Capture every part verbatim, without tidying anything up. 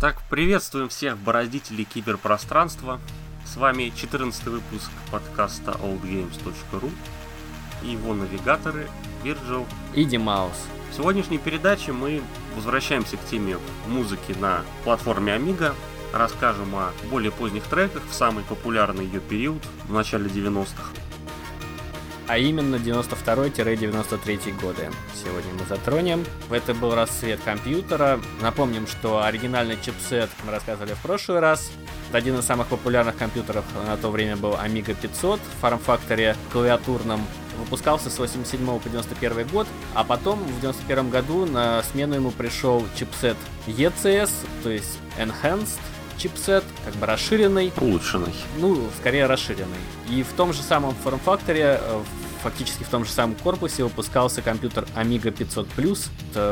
Так, приветствуем всех бороздителей киберпространства. С вами четырнадцатый выпуск подкаста олд геймс точка ру и его навигаторы Virgil и Димаус. В сегодняшней передаче мы возвращаемся к теме музыки на платформе Amiga. Расскажем о более поздних треках в самый популярный ее период, в начале девяностых. А именно девяносто второй - девяносто третий годы. Сегодня мы затронем. Это был расцвет компьютера. Напомним, что оригинальный чипсет мы рассказывали в прошлый раз. Один из самых популярных компьютеров на то время был Amiga пятьсот в форм-факторе клавиатурном. Выпускался с восемьдесят седьмого по девяносто первый год, а потом в девяносто первом году на смену ему пришел чипсет и си эс, то есть Enhanced чипсет, как бы расширенный. Улучшенный. Ну, скорее расширенный. И в том же самом форм-факторе, фактически в том же самом корпусе, выпускался компьютер Amiga пятьсот плюс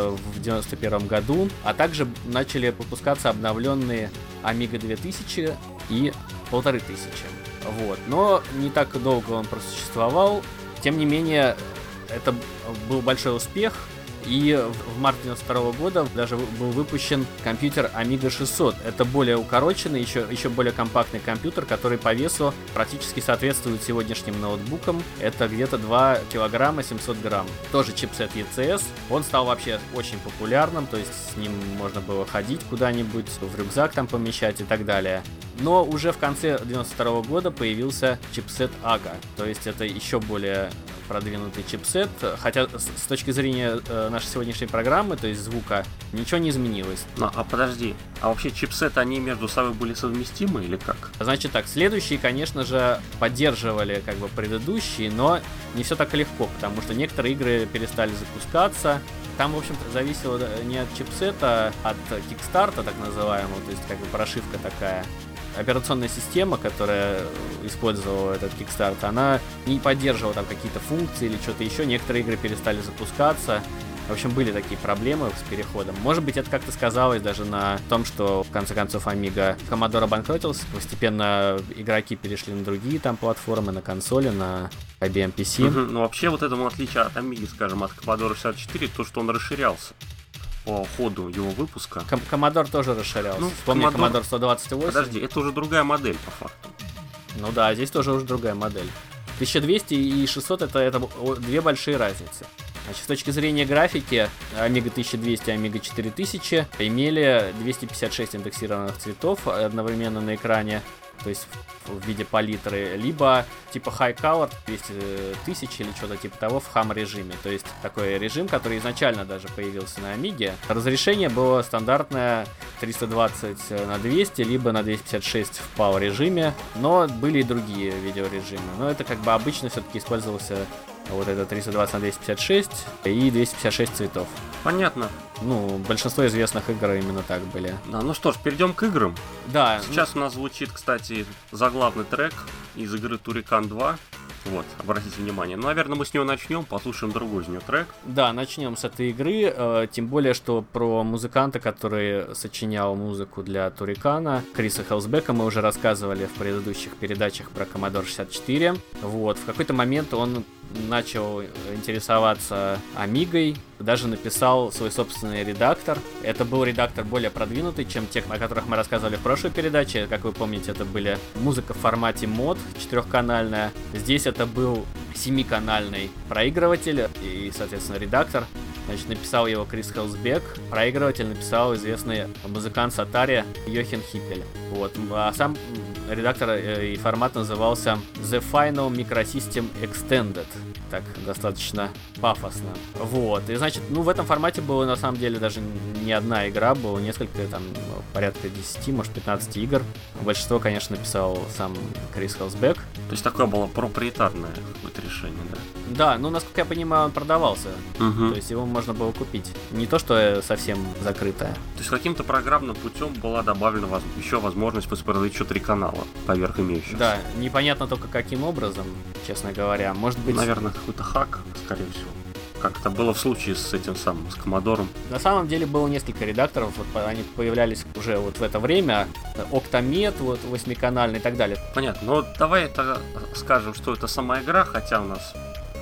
в девяносто первом году, а также начали выпускаться обновленные Amiga две тысячи и полторы тысячи. Вот. Но не так долго он просуществовал. Тем не менее, это был большой успех. И в марте девяносто второго года даже был выпущен компьютер Amiga шестьсот. Это более укороченный, еще, еще более компактный компьютер, который по весу практически соответствует сегодняшним ноутбукам. Это где-то два килограмма семьсот грамм. Тоже чипсет и си эс. Он стал вообще очень популярным, то есть с ним можно было ходить куда-нибудь, в рюкзак там помещать и так далее. Но уже в конце девяносто второго года появился чипсет ага, то есть это еще более продвинутый чипсет, хотя с точки зрения э, нашей сегодняшней программы, то есть звука, ничего не изменилось. Ну, а подожди, а вообще чипсеты, они между собой были совместимы или как? Значит так, следующие, конечно же, поддерживали как бы предыдущие, но не все так легко, потому что некоторые игры перестали запускаться. Там, в общем-то, зависело не от чипсета, а от кикстарта, так называемого, то есть как бы прошивка такая. Операционная система, которая использовала этот Kickstart, она не поддерживала там какие-то функции или что-то еще. Некоторые игры перестали запускаться. В общем, были такие проблемы с переходом. Может быть, это как-то сказалось даже на том, что, в конце концов, Amiga Commodore обанкротился. Постепенно игроки перешли на другие там платформы, на консоли, на ай би эм пи си. Угу. Ну, вообще, вот этому отличие от Amiga, скажем, от Commodore шестьдесят четыре, то, что он расширялся по ходу его выпуска. Ком- Commodore тоже расширялся. Ну, Вспомни Commodore... Commodore сто двадцать восемь. Подожди, это уже другая модель, по факту. Ну да, здесь тоже уже другая модель. тысяча двести и шестьсот это, это две большие разницы. Значит, с точки зрения графики, Amiga тысяча двести и Amiga четыре тысячи имели двести пятьдесят шесть индексированных цветов одновременно на экране, то есть в виде палитры, либо типа High Color двести тысяч или что-то типа того в хам режиме, то есть такой режим, который изначально даже появился на Amiga. Разрешение было стандартное триста двадцать на двести, либо на двести пятьдесят шесть в пау режиме, но были и другие видеорежимы. Но это как бы обычно все-таки использовался вот это триста двадцать на двести пятьдесят шесть и двести пятьдесят шесть цветов. Понятно. Ну, большинство известных игр именно так были. Да, ну что ж, перейдем к играм. Да. Сейчас у нас звучит, кстати, заглавный трек из игры Turrican два. Вот, обратите внимание. Ну, наверное, мы с него начнем, послушаем другой из нее трек. Да, начнем с этой игры. Э, тем более, что про музыканта, который сочинял музыку для Туррикана, Криса Хелсбека, мы уже рассказывали в предыдущих передачах про Commodore шестьдесят четыре. Вот, в какой-то момент он начал интересоваться Амигой, даже написал свой собственный редактор. Это был редактор более продвинутый, чем те, о которых мы рассказывали в прошлой передаче. Как вы помните, это были музыка в формате мод, четырехканальная. Здесь это был семиканальный проигрыватель и, соответственно, редактор. Значит, написал его Крис Хелсбек. Проигрыватель написал известный музыкант с Atari Йохен Хиппель. Вот. А сам редактор и формат назывался The Final Microsystem Extended. Так, достаточно пафосно. Вот. И, значит, ну, в этом формате было, на самом деле, даже не одна игра, было несколько, там, порядка десяти, может, пятнадцати игр. Большинство, конечно, написал сам Крис Хелсбек. То есть такое было проприетарное какое-то решение, да? Да, ну, насколько я понимаю, он продавался. Угу. То есть его можно было купить. Не то, что совсем закрытое. То есть каким-то программным путем была добавлена воз... еще возможность воспроизводить еще три канала поверх имеющихся. Да, непонятно только каким образом, честно говоря. Может быть... Наверное, какой-то хак, скорее всего. Как это было в случае с этим самым, с Commodore. На самом деле было несколько редакторов, вот они появлялись уже вот в это время. Octamet, вот восьмиканальный и так далее. Понятно, но давай это скажем, что это сама игра, хотя у нас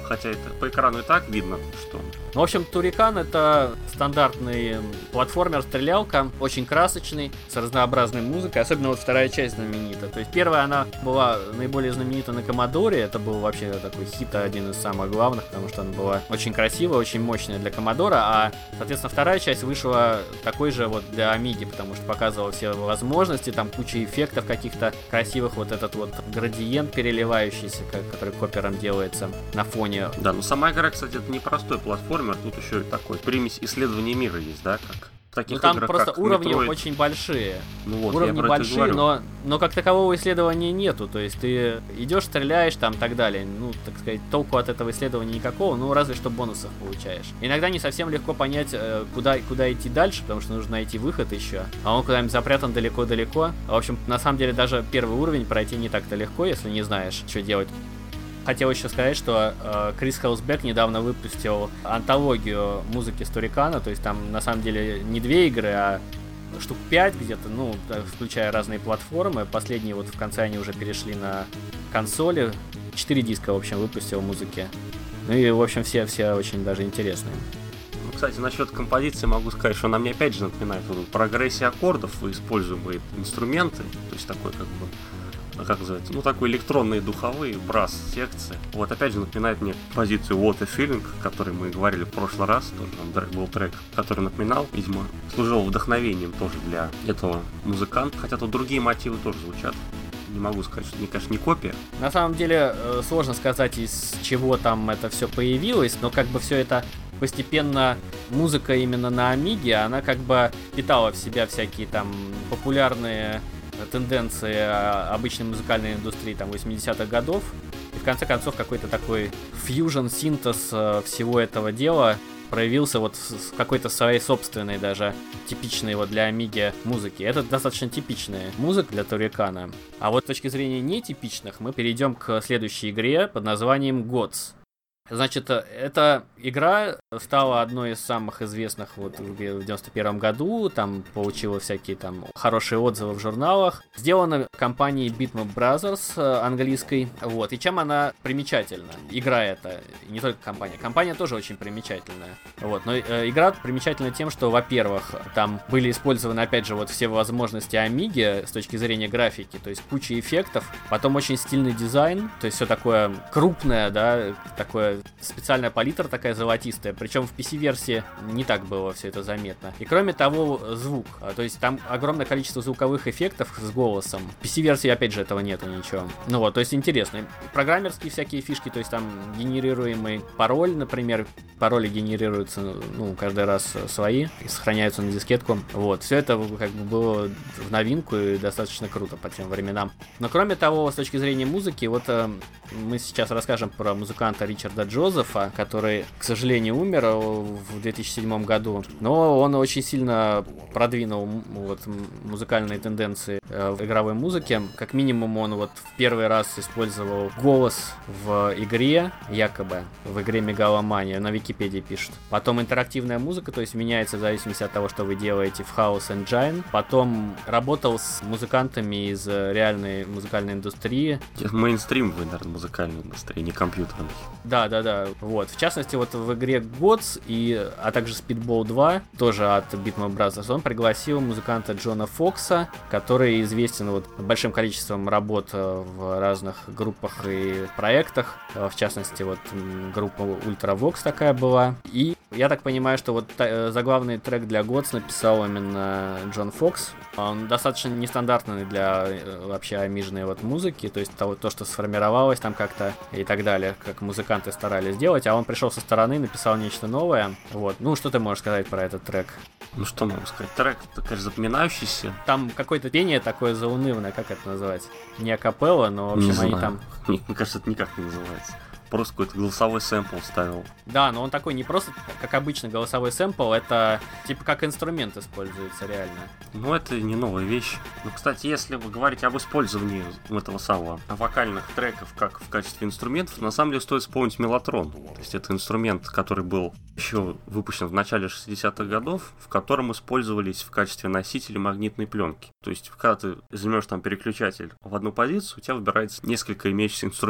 хотя это по экрану и так видно, что... В общем, Туррикан — это стандартный платформер-стрелялка, очень красочный, с разнообразной музыкой, особенно вот вторая часть знаменита. То есть первая, она была наиболее знаменита на Commodore, это был вообще такой хит, один из самых главных, потому что она была очень красивая, очень мощная для Commodore, а, соответственно, вторая часть вышла такой же вот для Amiga, потому что показывала все возможности, там куча эффектов каких-то красивых, вот этот вот градиент переливающийся, который коппером делается на фоне. Да, ну сама игра, кстати, это не простой платформер, тут еще и такой примесь исследования мира есть, да, как в таких ну там играх, просто как уровни Metroid. очень большие. Ну вот, уровни большие, но, но как такового исследования нету. То есть ты идешь, стреляешь там и так далее. Ну, так сказать, толку от этого исследования никакого, ну разве что бонусов получаешь. Иногда не совсем легко понять, куда, куда идти дальше, потому что нужно найти выход еще. А он куда-нибудь запрятан далеко-далеко. В общем, на самом деле даже первый уровень пройти не так-то легко, если не знаешь, что делать. Хотел еще сказать, что э, Крис Хелсбек недавно выпустил антологию музыки с Туррикана, то есть там на самом деле не две игры, а штук пять где-то, ну, включая разные платформы. Последние вот в конце они уже перешли на консоли. Четыре диска, в общем, выпустил музыки. Ну и, в общем, все, все очень даже интересные. Ну, кстати, насчет композиции могу сказать, что она мне опять же напоминает вот, прогрессии аккордов и используемые инструменты, то есть такой как бы... как называется, ну такой электронные духовые брас-секции. Вот опять же напоминает мне позицию What a Feeling, о которой мы говорили в прошлый раз, тоже там был трек, который напоминал, видимо, служил вдохновением тоже для этого музыканта, хотя тут другие мотивы тоже звучат. Не могу сказать, что, мне кажется, не копия. На самом деле, сложно сказать, из чего там это все появилось, но как бы все это постепенно, музыка именно на Амиге, она как бы питала в себя всякие там популярные тенденции обычной музыкальной индустрии там восьмидесятых годов. И в конце концов какой-то такой фьюжн-синтез всего этого дела проявился вот с какой-то своей собственной даже типичной вот для Амиги музыки. Это достаточно типичная музыка для Туррикана. А вот с точки зрения нетипичных мы перейдем к следующей игре под названием Gods. Значит, эта игра стала одной из самых известных вот в девяносто первом году, там получила всякие там хорошие отзывы в журналах. Сделана компанией Bitmap Brothers английской, вот. И чем она примечательна? Игра эта, не только компания. Компания тоже очень примечательная, вот. Но э, игра примечательна тем, что, во-первых, там были использованы, опять же, вот все возможности Амиги с точки зрения графики, то есть куча эффектов, потом очень стильный дизайн, то есть все такое крупное, да, такое специальная палитра такая золотистая, причем в пи си-версии не так было все это заметно. И кроме того, звук, то есть там огромное количество звуковых эффектов с голосом. В пи си-версии, опять же, этого нету ничего. Ну вот, то есть интересно. Программерские всякие фишки, то есть там генерируемый пароль, например, пароли генерируются, ну, каждый раз свои и сохраняются на дискетку. Вот, все это как бы было в новинку и достаточно круто по тем временам. Но кроме того, с точки зрения музыки, вот э, мы сейчас расскажем про музыканта Ричарда Джозефа, который, к сожалению, умер в две тысячи седьмом году, но он очень сильно продвинул вот музыкальные тенденции э, в игровой музыке. Как минимум, он вот в первый раз использовал голос в игре, якобы, в игре Мегаломания, на Википедии пишут. Потом интерактивная музыка, то есть меняется в зависимости от того, что вы делаете в House Engine. Потом работал с музыкантами из реальной музыкальной индустрии. Мейнстрим, вы, наверное, музыкальной индустрии, не компьютерной. Да, да, да. Вот. В частности, вот в игре Gods, и, а также Speedball два, тоже от Bitmap Brothers, он пригласил музыканта Джона Фокса, который известен вот большим количеством работ в разных группах и проектах. В частности, вот группа Ultravox такая была. И я так понимаю, что вот та- заглавный трек для Gods написал именно Джон Фокс. Он достаточно нестандартный для вообще амижной вот музыки, то есть то, то, что сформировалось там как-то и так далее, как музыканты старались сделать, а он пришел со стороны, написал нечто новое. Вот. Ну, что ты можешь сказать про этот трек? Ну, что могу сказать? Трек, конечно, запоминающийся. Там какое-то пение такое заунывное, как это называть? Не акапелла, но, в общем, не они знаю. там... Мне, мне кажется, это никак не называется. Просто какой-то голосовой сэмпл ставил. Да, но он такой не просто, как обычно, голосовой сэмпл, это типа как инструмент используется реально. Ну, это не новая вещь. Ну, кстати, если вы говорите об использовании этого самого вокальных треков как в качестве инструментов, на самом деле стоит вспомнить меллотрон. То есть это инструмент, который был еще выпущен в начале шестидесятых годов, в котором использовались в качестве носителя магнитной пленки. То есть, когда ты займешь там переключатель в одну позицию, у тебя выбирается несколько имеющихся инструментов.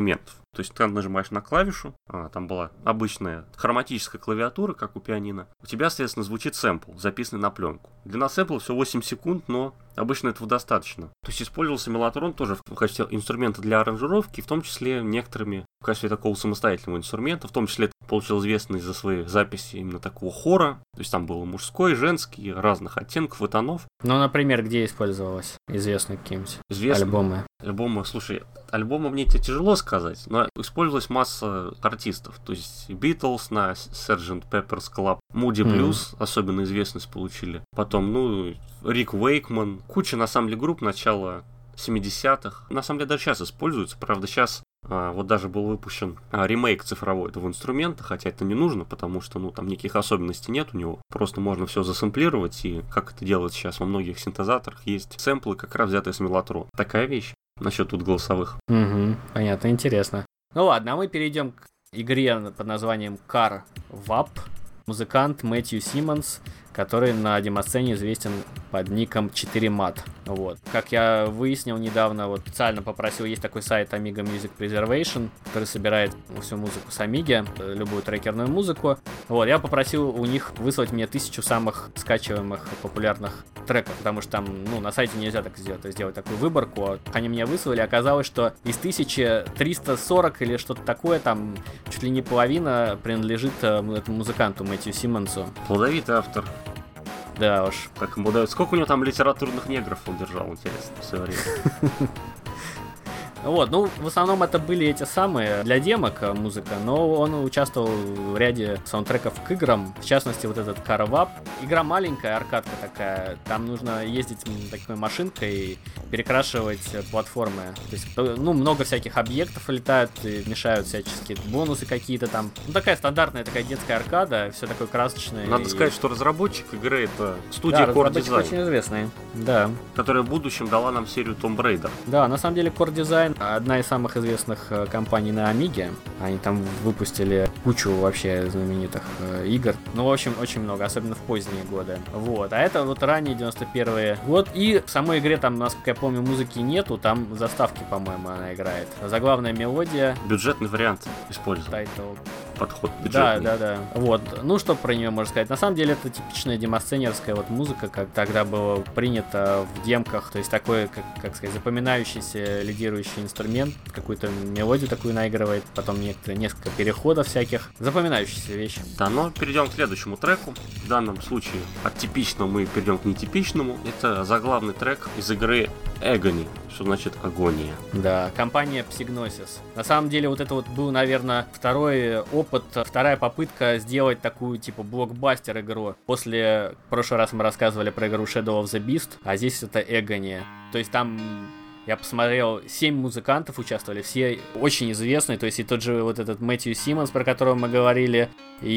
То есть ты нажимаешь на клавишу, а, там была обычная хроматическая клавиатура, как у пианино. У тебя, соответственно, звучит сэмпл, записанный на пленку. Длина сэмпла всего восемь секунд, но обычно этого достаточно. То есть использовался меллотрон тоже в качестве инструмента для аранжировки, в том числе некоторыми в качестве такого самостоятельного инструмента. В том числе это получил известный за свои записи именно такого хора. То есть там было мужской, женский, разных оттенков и тонов. Ну, например, где использовалось? Известные какие-нибудь Известные альбомы. Альбомы, слушай, альбомы мне тебе тяжело сказать, но использовалась масса артистов. То есть Beatles на сержант Pepper's Club, Moody Blues, mm. особенно известность получили. Потом, ну, Рик Уэйкман. Куча, на самом деле, групп начала семидесятых. На самом деле, даже сейчас используются. Правда, сейчас а, вот даже был выпущен а, ремейк цифровой этого инструмента, хотя это не нужно, потому что, ну, там никаких особенностей нет у него. Просто можно все засэмплировать, и как это делать сейчас во многих синтезаторах, есть сэмплы, как раз взятые с меллотрон. Такая вещь насчет тут голосовых. Угу, понятно, интересно. Ну ладно, а мы перейдем к игре под названием Car Wap. Музыкант Мэтью Симмонс, который на демосцене известен под ником четыре мат. Вот. Как я выяснил недавно, вот специально попросил, есть такой сайт Amiga Music Preservation, который собирает всю музыку с Amiga, любую трекерную музыку. Вот, я попросил у них выслать мне тысячу самых скачиваемых популярных треков, потому что там, ну, на сайте нельзя так сделать, сделать такую выборку. Они мне выслали, оказалось, что из тысячи триста сорок или что-то такое, там чуть ли не половина принадлежит этому музыканту Мэтью Симмонсу. Плодовитый автор. Да уж. Как ему дают. Сколько у него там литературных негров он держал, интересно, в свое время. Вот, ну, в основном это были эти самые для демок музыка, но он участвовал в ряде саундтреков к играм, в частности, вот этот Car Wap. Игра маленькая, аркадка такая, там нужно ездить такой машинкой и перекрашивать платформы. То есть, ну, много всяких объектов летают и мешают всяческие бонусы какие-то там. Ну, такая стандартная такая детская аркада, все такое красочное. Надо и... сказать, что разработчик игры — это студия да, Core Design. очень известный, да. Которая в будущем дала нам серию Tomb Raider. Да, на самом деле Core Design одна из самых известных компаний на Амиге. Они там выпустили кучу вообще знаменитых э, игр. Ну, в общем, очень много, особенно в поздние годы. Вот. А это вот ранний девяносто первый год. И в самой игре там, насколько я помню, музыки нету. Там заставки, по-моему, она играет. Заглавная мелодия. Бюджетный вариант используют. Тайтл. Подход бюджетный. Да, да, да. Вот. Ну, что про нее можно сказать? На самом деле, это типичная демосценерская вот музыка, как тогда было принято в демках. То есть такой, как, как сказать, запоминающийся лидирующий инструмент, какую-то мелодию такую наигрывает, потом несколько, несколько переходов всяких. Запоминающиеся вещи. Да, но перейдем к следующему треку. В данном случае от типичного мы перейдем к нетипичному. Это заглавный трек из игры Agony, что значит агония. Да, компания Psygnosis. На самом деле, вот это вот был, наверное, второй опыт, вторая попытка сделать такую, типа, блокбастер игру. После, в прошлый раз мы рассказывали про игру Shadow of the Beast, а здесь это Agony. То есть там... Я посмотрел, семь музыкантов участвовали, все очень известные, то есть и тот же вот этот Мэтью Симмонс, про которого мы говорили,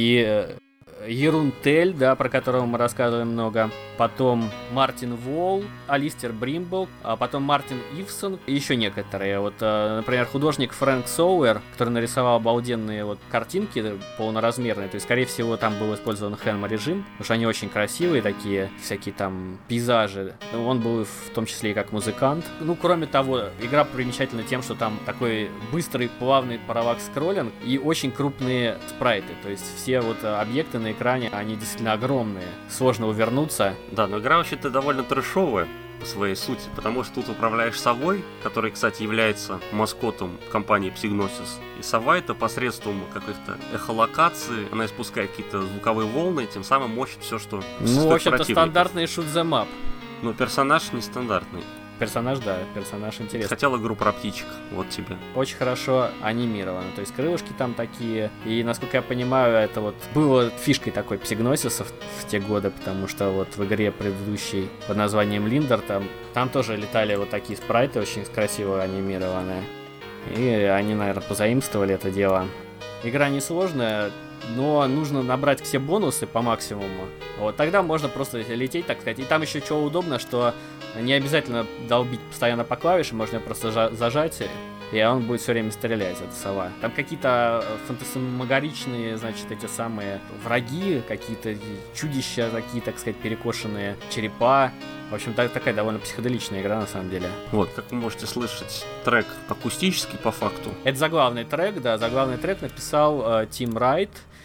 и Ерун Тель, да, про которого мы рассказывали много, потом Мартин Волл, Алистер Бримбл, а потом Мартин Ивсон, и еще некоторые. Вот, например, художник Фрэнк Соуэр, который нарисовал обалденные вот картинки полноразмерные, то есть, скорее всего, там был использован Хэнма режим, потому что они очень красивые такие, всякие там пейзажи. Он был в том числе и как музыкант. Ну, кроме того, игра примечательна тем, что там такой быстрый, плавный параллакс-скроллинг и очень крупные спрайты, то есть все вот объекты на экране, они действительно огромные, сложно увернуться. Да, но игра вообще-то довольно трэшовая по своей сути, потому что тут управляешь совой, который, кстати, является маскотом компании Psygnosis. И сова это посредством каких-то эхолокаций, она испускает какие-то звуковые волны, тем самым мочит все, что... Ну, в общем-то, стандартный shoot-them-up. Но персонаж нестандартный. Персонаж, да, персонаж интересный. Хотел игру про птичек, вот тебе. Очень хорошо анимировано, то есть крылышки там такие, и, насколько я понимаю, это вот было фишкой такой Psygnosis в, в те годы, потому что вот в игре предыдущей под названием Линдер, там, там тоже летали вот такие спрайты очень красиво анимированные, и они, наверное, позаимствовали это дело. Игра несложная, но нужно набрать все бонусы по максимуму. Вот тогда можно просто лететь, так сказать. И там еще что удобно, что не обязательно долбить постоянно по клавишам, можно просто жа- зажать и он будет все время стрелять, эта сова. Там какие-то фантасмагоричные, значит, эти самые враги, какие-то чудища, такие, так сказать, перекошенные черепа. В общем, так, такая довольно психоделичная игра, на самом деле. Вот, как вы можете слышать, трек акустический по факту. Это заглавный трек, да, заглавный трек написал э, Тим Райт.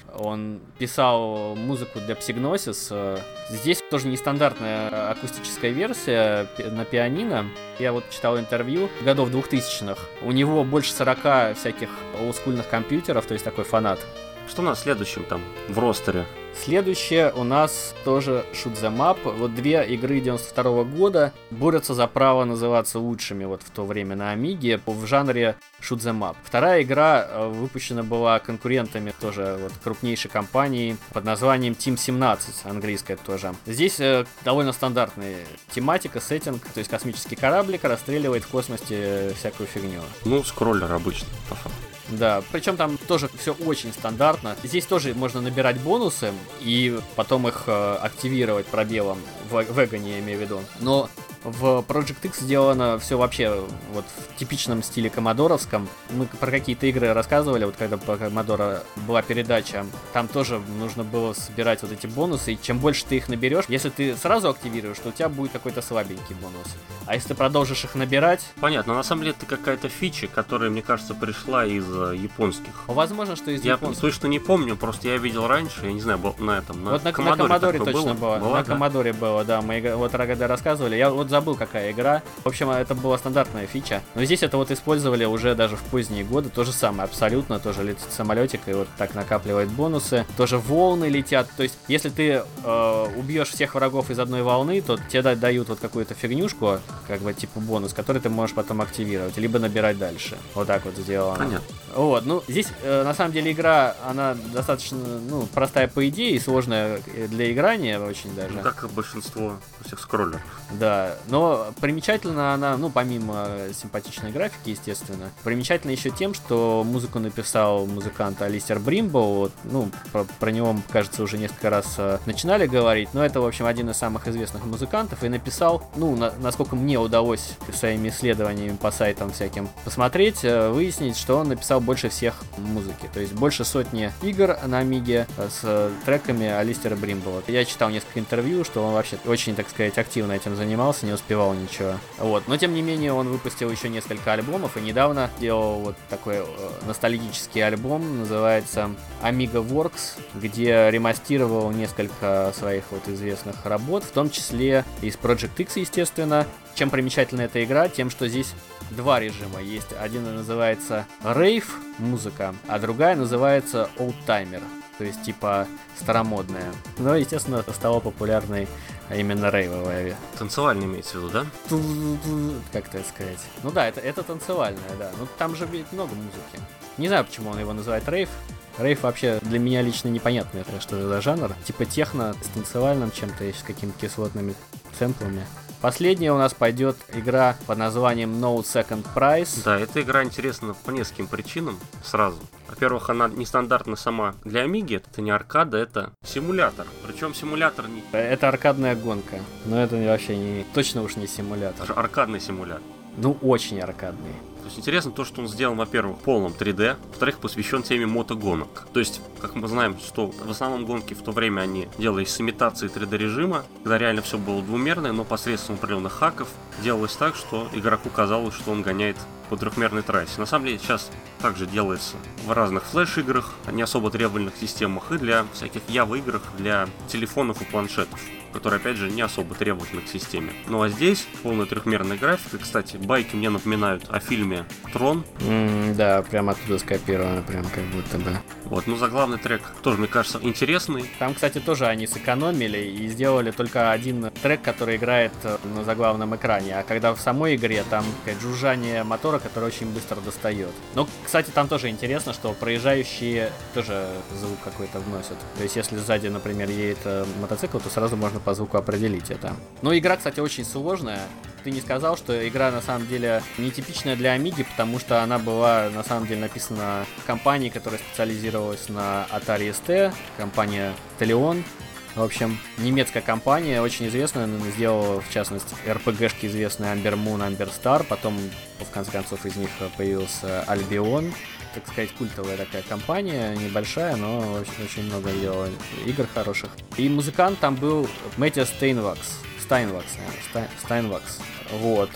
Он писал музыку для Psygnosis. Э, здесь тоже нестандартная акустическая версия на пианино. Я вот читал интервью годов двухтысячных. У него больше сорока всяких олдскульных компьютеров, то есть такой фанат. Что у нас следующим там в ростере? Следующее у нас тоже Shoot 'em Up. Вот две игры девяносто второго года борются за право называться лучшими вот в то время на Амиге в жанре Shoot 'em Up. Вторая игра выпущена была конкурентами тоже вот крупнейшей компании под названием Team семнадцать, английская тоже. Здесь э, довольно стандартная тематика, сеттинг, то есть космический кораблик расстреливает в космосе всякую фигню. Ну, скроллер обычный, по факту. Да, причем там тоже все очень стандартно. Здесь тоже можно набирать бонусы и потом их э, активировать пробелом в, в Эгоне, я имею в виду. Но в Project X сделано все вообще вот в типичном стиле коммодоровском. Мы про какие-то игры рассказывали, вот когда по Commodore была передача, там тоже нужно было собирать вот эти бонусы, и чем больше ты их наберешь, если ты сразу активируешь, то у тебя будет какой-то слабенький бонус. А если ты продолжишь их набирать... Понятно, но на самом деле это какая-то фича, которая, мне кажется, пришла из э, японских. Возможно, что из я японских. Я точно не помню, просто я видел раньше, я не знаю, был на этом, на вот на Commodore, на Commodore точно было. было. было на да? Commodore было, да. Мы вот когда рассказывали, я вот забыл, какая игра. В общем, это была стандартная фича. Но здесь это вот использовали уже даже в поздние годы. То же самое, абсолютно. Тоже летит самолетик и вот так накапливает бонусы. Тоже волны летят. То есть, если ты э, убьешь всех врагов из одной волны, то тебе дают вот какую-то фигнюшку, как бы типа бонус, который ты можешь потом активировать, либо набирать дальше. Вот так вот сделано. Понятно. Вот, ну, здесь, э, на самом деле, игра, она достаточно, ну, простая по идее и сложная для играния очень даже. Ну, как и большинство всех скроллеров. Да, но примечательна она, ну, помимо симпатичной графики, естественно, примечательна еще тем, что музыку написал музыкант Алистер Бримбоу. Вот, ну, про, про него, кажется, уже несколько раз э, начинали говорить, но это, в общем, один из самых известных музыкантов, и написал, ну, на, насколько мне удалось своими исследованиями по сайтам всяким посмотреть, э, выяснить, что он написал больше всех музыки, то есть больше сотни игр на Амиге с треками Алистера Бримбоу. Я читал несколько интервью, что он вообще очень, так сказать, активно этим занимался, не успевал ничего. Вот. Но тем не менее он выпустил еще несколько альбомов и недавно делал вот такой э, ностальгический альбом, называется Amiga Works, где ремастировал несколько своих вот известных работ, в том числе из Project X, естественно. Чем примечательна эта игра? Тем, что здесь два режима есть. Один называется Rave музыка, а другая называется Old Timer, то есть типа старомодная. Но, естественно, стала популярной именно рейвовая. Танцевальная имеется в виду, да? Как это сказать? Ну да, это, это танцевальная, да. Ну там же ведь много музыки. Не знаю, почему он его называет рейв. Рейв вообще для меня лично непонятно, это что это за жанр. Типа техно с танцевальным чем-то и с какими-то кислотными сэмплами. Последняя у нас пойдет игра под названием No Second Prize. Да, эта игра интересна по нескольким причинам сразу. Во-первых, она нестандартна сама для Амиги, это не аркада, это симулятор. Причем симулятор не... Это аркадная гонка, но это вообще не... точно уж не симулятор. Это аркадный симулятор. Ну, очень аркадный. То есть интересно то, что он сделан, во-первых, в полном три дэ, во-вторых, посвящен теме мотогонок. То есть, как мы знаем, что в основном гонки в то время они делались с имитацией три дэ режима, когда реально все было двумерное, но посредством определенных хаков делалось так, что игроку казалось, что он гоняет по трехмерной трассе. На самом деле сейчас также делается в разных флеш-играх, не особо требовательных системах и для всяких Java-играх для телефонов и планшетов, которые, опять же, не особо требовательны к системе. Ну а здесь полная трехмерная графика. Кстати, байки мне напоминают о фильме «Трон». Mm, да, прям оттуда скопировано, прям как будто бы. Вот, ну заглавный трек тоже, мне кажется, интересный. Там, кстати, тоже они сэкономили и сделали только один трек, который играет на заглавном экране. А когда в самой игре там какое-то жужжание мотора, который очень быстро достает. Но, кстати, там тоже интересно, что проезжающие тоже звук какой-то вносят. То есть, если сзади, например, едет мотоцикл, то сразу можно по звуку определить это. Но игра, кстати, очень сложная. Ты не сказал, что игра на самом деле нетипичная для Амиги, потому что она была на самом деле написана компанией, которая специализировалась на Atari эс ти, компания Teleon. В общем, немецкая компания, очень известная, сделала, в частности, эр пи джи-шки известные Amber Moon, Amber Star, потом, в конце концов, из них появился Albion, так сказать, культовая такая компания, небольшая, но очень, очень много делала игр хороших. И музыкант там был Мэттиас Стайнвакс, Стайнвакс, наверное, Стайнвакс. Вот,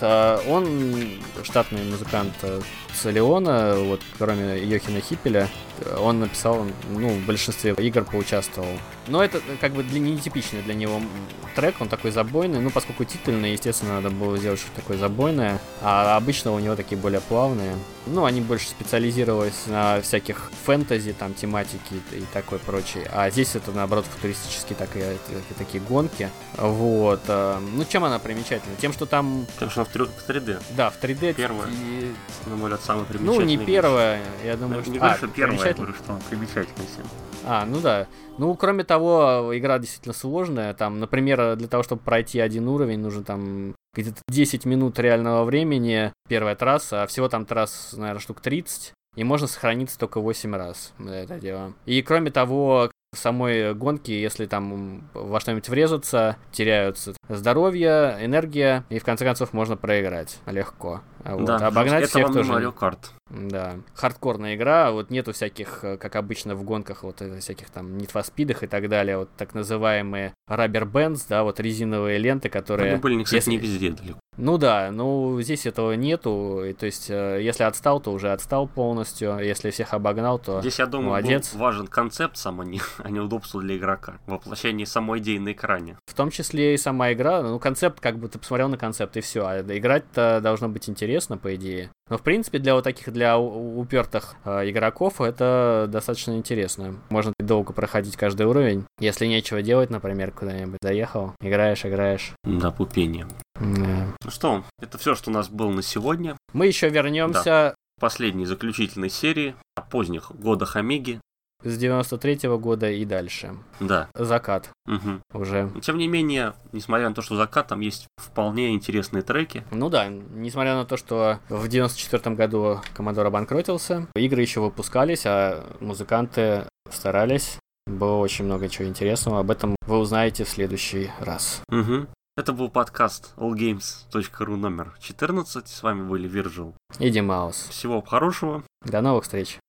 он штатный музыкант Солеона, вот, кроме Йохина Хиппеля, он написал, ну, в большинстве игр поучаствовал. Но это как бы для, нетипичный для него трек, он такой забойный, ну, поскольку титульный, естественно, надо было сделать что-то такое забойное, а обычно у него такие более плавные. Ну, они больше специализировались на всяких фэнтези, там, тематики и такое прочее. А здесь это, наоборот, футуристические такие, такие гонки. Вот. Ну, чем она примечательна? Тем, что там... Тем, что она в три дэ. Да, в три дэ. Первая. И... На мой взгляд, самая примечательная. Ну, не первая, я думаю, что... Не а, говорю, что первая, я говорю, что она примечательная всем. А, ну да. Ну, кроме того, игра действительно сложная. Там, например, для того, чтобы пройти один уровень, нужно там где-то десять минут реального времени. Первая трасса, а всего там трасс, наверное, штук тридцать. И можно сохраниться только восемь раз на это дело. И кроме того, в самой гонке, если там во что-нибудь врезаться, теряются здоровье, энергия, и в конце концов можно проиграть легко. Вот. Да, обогнать это всех вам тоже. Mario Kart. Да, хардкорная игра, вот нету всяких, как обычно в гонках, вот всяких там Need for Speed'ах и так далее, вот так называемые rubber bands, да, вот резиновые ленты, которые... Они были, кстати, если... не везде далеко. Ну да, ну здесь этого нету, и, то есть если отстал, то уже отстал полностью, если всех обогнал, то здесь, я думаю, молодец. Был важен концепт сам, а не, а не удобство для игрока, воплощение самой идеи на экране. В том числе и сама игра, ну концепт, как бы ты посмотрел на концепт и все, а играть-то должно быть интересно, по идее. Но в принципе для вот таких, для упертых э, игроков это достаточно интересно. Можно долго проходить каждый уровень, если нечего делать, например, куда-нибудь заехал, играешь, играешь. Да, пупение. Да. Ну что, это все, что у нас было на сегодня. Мы еще вернемся... Да. В последней заключительной серии о поздних годах Амиги. С девяносто третьего года и дальше. Да. Закат. Угу. Уже. Но, тем не менее, несмотря на то, что закат, там есть вполне интересные треки. Ну да, несмотря на то, что в девяносто четвёртом году Commodore обанкротился, игры еще выпускались, а музыканты старались. Было очень много чего интересного. Об этом вы узнаете в следующий раз. Угу. Это был подкаст all games точка ру номер четырнадцать. С вами были Вирджил и Димаус. Всего хорошего. До новых встреч.